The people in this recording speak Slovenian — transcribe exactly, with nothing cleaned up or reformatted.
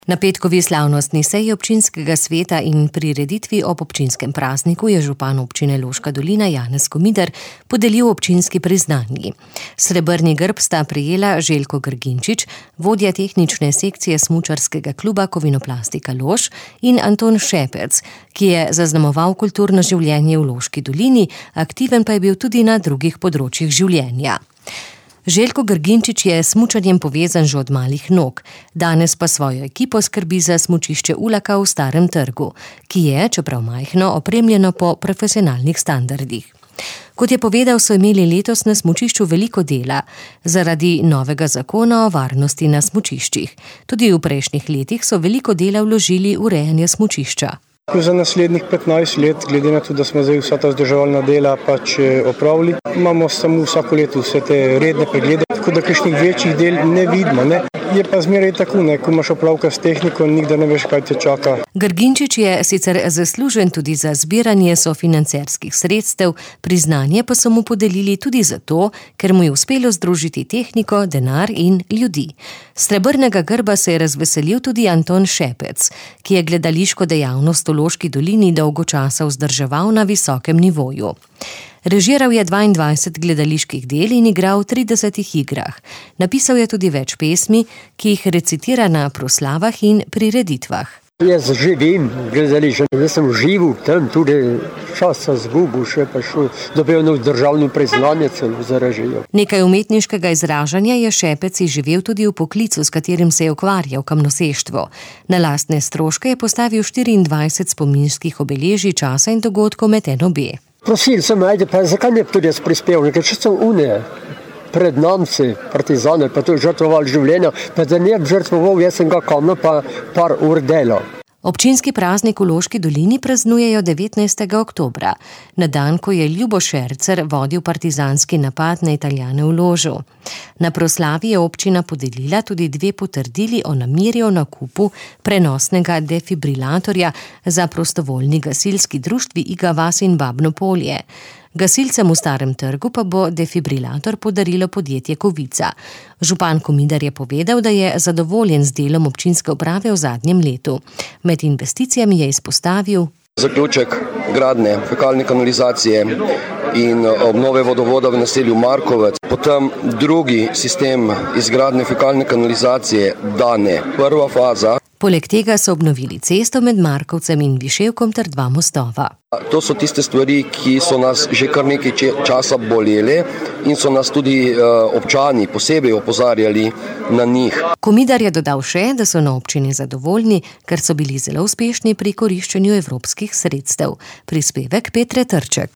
Na petkovi slavnostni seji občinskega sveta in prireditvi ob občinskem prazniku je župan občine Loška dolina Janez Komidar podelil občinski priznanji. Srebrni grb sta prejela Željko Grginčič, vodja tehnične sekcije smučarskega kluba Kovinoplastika Lož, in Anton Šepec, ki je zaznamoval kulturno življenje v Loški dolini, aktiven pa je bil tudi na drugih področjih življenja. Željko Grginčič je s smučanjem povezan že od malih nog, danes pa svojo ekipo skrbi za smučišče Ulaka v Starem trgu, ki je, čeprav majhno, opremljeno po profesionalnih standardih. Kot je povedal, so imeli letos na smučišču veliko dela zaradi novega zakona o varnosti na smučiščih. Tudi v prejšnjih letih so veliko dela vložili v urejanje smučišča. Za naslednjih petnajst let, glede na to, da smo zdaj vsa ta vzdrževalna dela pač opravili, imamo samo vsako leto vse te redne preglede, tako da kakšnih večjih del ne vidimo. Ne? Je pa zmeraj tako, ne? Ko imaš opravka s tehniko, nikdar ne veš, kaj te čaka. Grginčič je sicer zaslužen tudi za zbiranje sofinancerskih sredstev, priznanje pa so mu podelili tudi zato, ker mu je uspelo združiti tehniko, denar in ljudi. Srebrnega grba se je razveselil tudi Anton Šepec, ki je gledališko dejavnost v Loški dolini dolgo časa vzdrževal na visokem nivoju. Režiral je dvaindvajset gledaliških del in igral v tridesetih igrah. Napisal je tudi več pesmi, ki jih recitira na proslavah in prireditvah. Jaz živim gledališče, jaz sem živel tam tudi časa zgubil, še pa šel, dobil na državno priznanje celo za režijo. Nekaj umetniškega izražanja je Šepec izživel tudi v poklicu, s katerim se je ukvarjal, kamnoseštvo. Na lastne stroške je postavil štiriindvajset spominskih obeležij časa in dogodkov med en obe. Prosil sem, ajde, pa zakaj ne tudi jaz prispevnik, ker če so unije pred namci, partizane, pa to žrtvovali življenja, pa da ne bi žrtvoval, jaz sem ga kamno pa par ur delal. Občinski praznik v Loški dolini praznujejo devetnajstega oktobra, na dan, ko je Ljubo Šercer vodil partizanski napad na Italijane v Ložu. Na proslavi je občina podelila tudi dve potrdili o nameri o nakupu prenosnega defibrilatorja za prostovoljni gasilski društvi Iga vas in Babno Polje. Gasilcem v Starem trgu pa bo defibrilator podarilo podjetje Kovica. Župan Komidar je povedal, da je zadovoljen z delom občinske uprave v zadnjem letu. Med investicijami je izpostavil zaključek gradnje fekalne kanalizacije in obnove vodovoda v naselju Markovec, potem drugi sistem izgradnje fekalne kanalizacije Dane, prva faza. Poleg tega so obnovili cesto med Markovcem in Viševkom ter dva mostova. To so tiste stvari, ki so nas že kar nekaj časa bolele in so nas tudi občani posebej opozarjali na njih. Komidar je dodal še, da so na občini zadovoljni, ker so bili zelo uspešni pri koriščenju evropskih sredstev. Prispevek Petre Trček.